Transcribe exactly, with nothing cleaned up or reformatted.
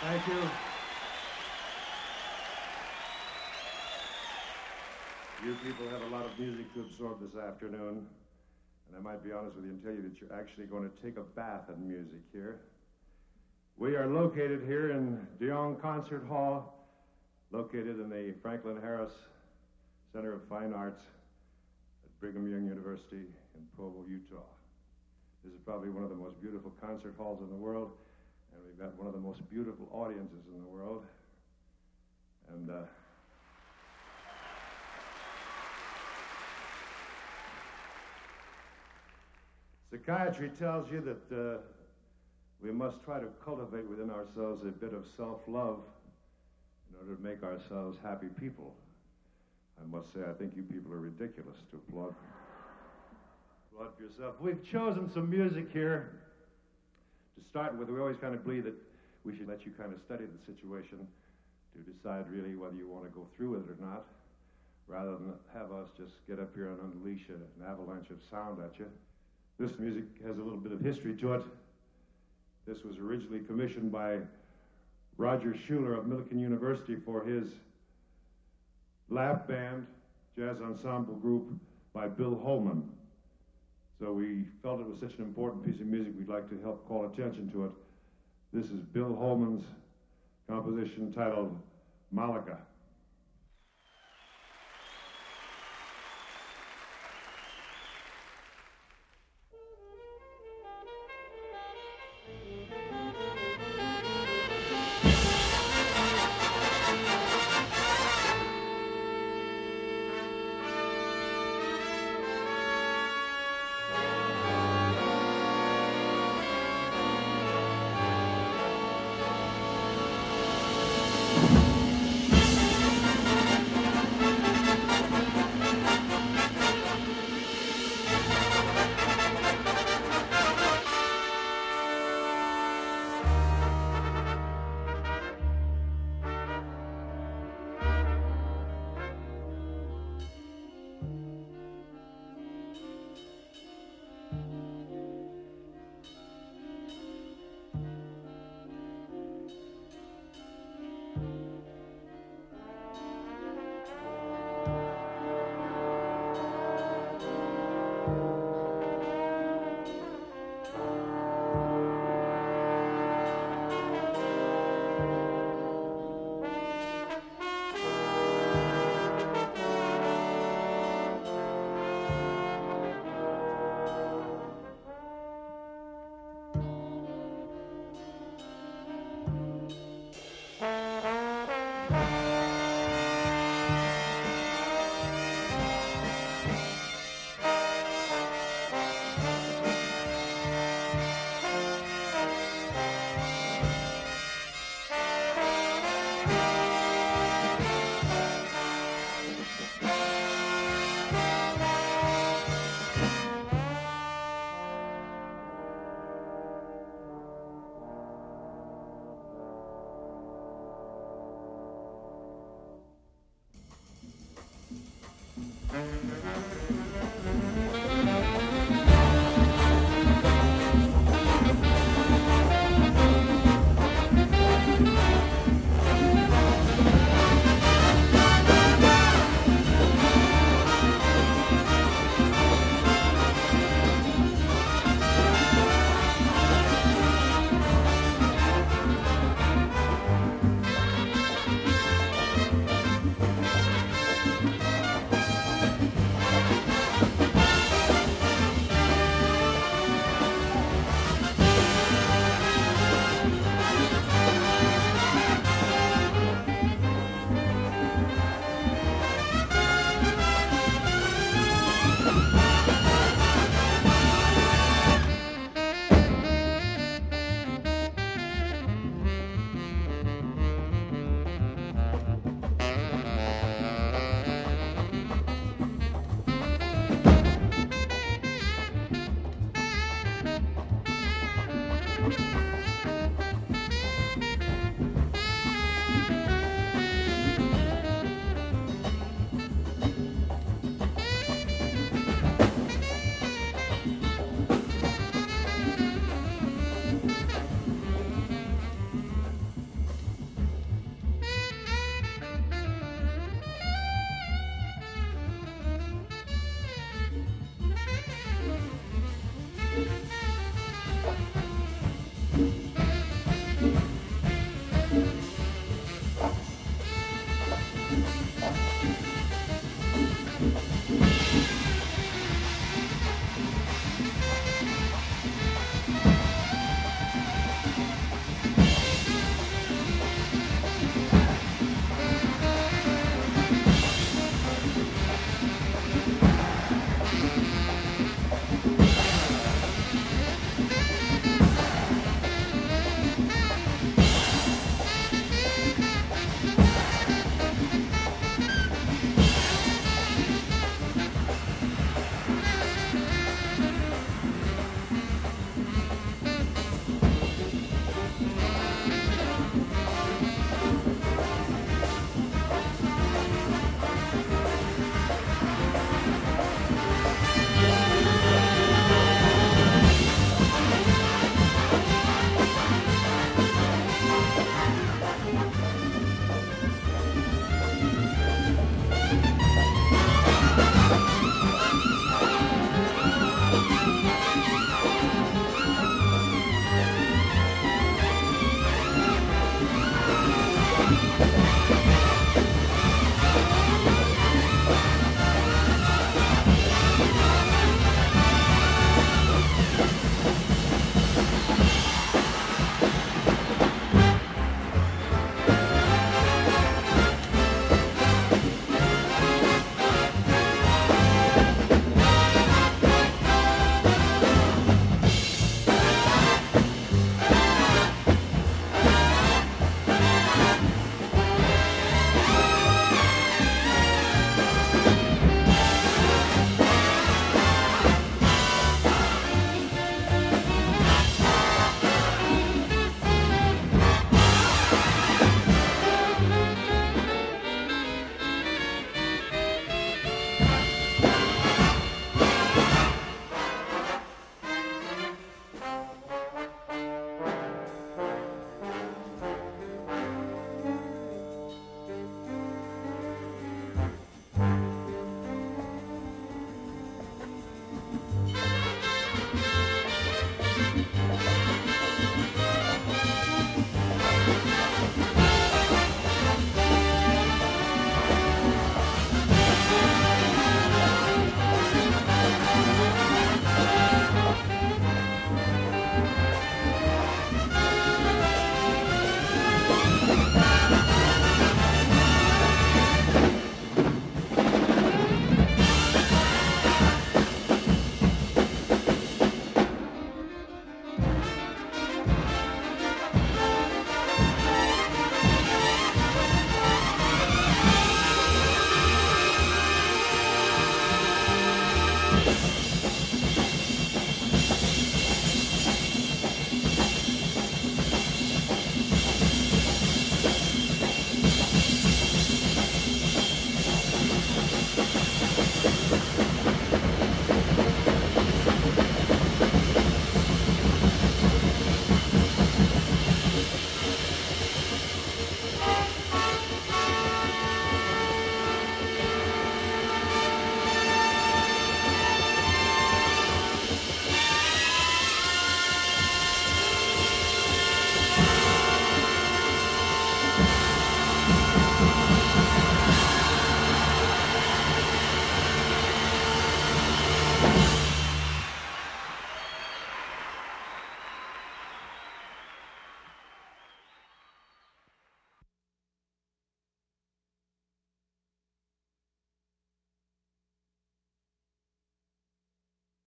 Thank you. You people have a lot of music to absorb this afternoon, and I might be honest with you and tell you that you're actually going to take a bath in music here. We are located here in De Young Concert Hall, located in the Franklin Harris Center of Fine Arts at Brigham Young University in Provo, Utah. This is probably one of the most beautiful concert halls in the world, and we've got one of the most beautiful audiences in the world. And uh, psychiatry tells you that uh, we must try to cultivate within ourselves a bit of self-love in order to make ourselves happy people. I must say, I think you people are ridiculous to applaud, applaud for yourself. We've chosen some music here to start with. We always kind of believe that we should let you kind of study the situation to decide really whether you want to go through with it or not, rather than have us just get up here and unleash an avalanche of sound at you. This music has a little bit of history to it. This was originally commissioned by Roger Schuler of Millikan University for his lap band jazz ensemble group by Bill Holman. So we felt it was such an important piece of music, we'd like to help call attention to it. This is Bill Holman's composition titled Malika.